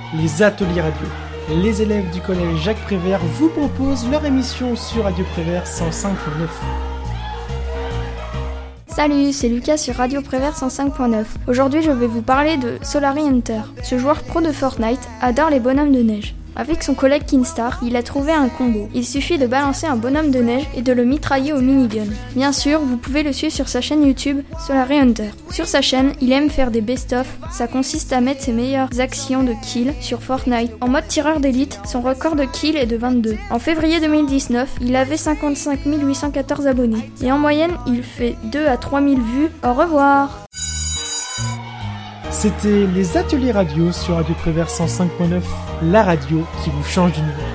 les ateliers radio. Les élèves du collège Jacques Prévert vous proposent leur émission sur Radio Prévert 105.9. Salut, c'est Lucas sur Radio Prévert 105.9. Aujourd'hui, je vais vous parler de Solary Hunter. Ce joueur pro de Fortnite adore les bonhommes de neige. Avec son collègue Kinstar, il a trouvé un combo. Il suffit de balancer un bonhomme de neige et de le mitrailler au minigun. Bien sûr, vous pouvez le suivre sur sa chaîne YouTube, Solary Hunter. Sur sa chaîne, il aime faire des best-of. Ça consiste à mettre ses meilleures actions de kill sur Fortnite. En mode tireur d'élite, son record de kill est de 22. En février 2019, il avait 55 814 abonnés. Et en moyenne, il fait 2 à 3 000 vues. Au revoir. C'était les ateliers radio sur Radio Prévert 105.9, la radio qui vous change d'univers.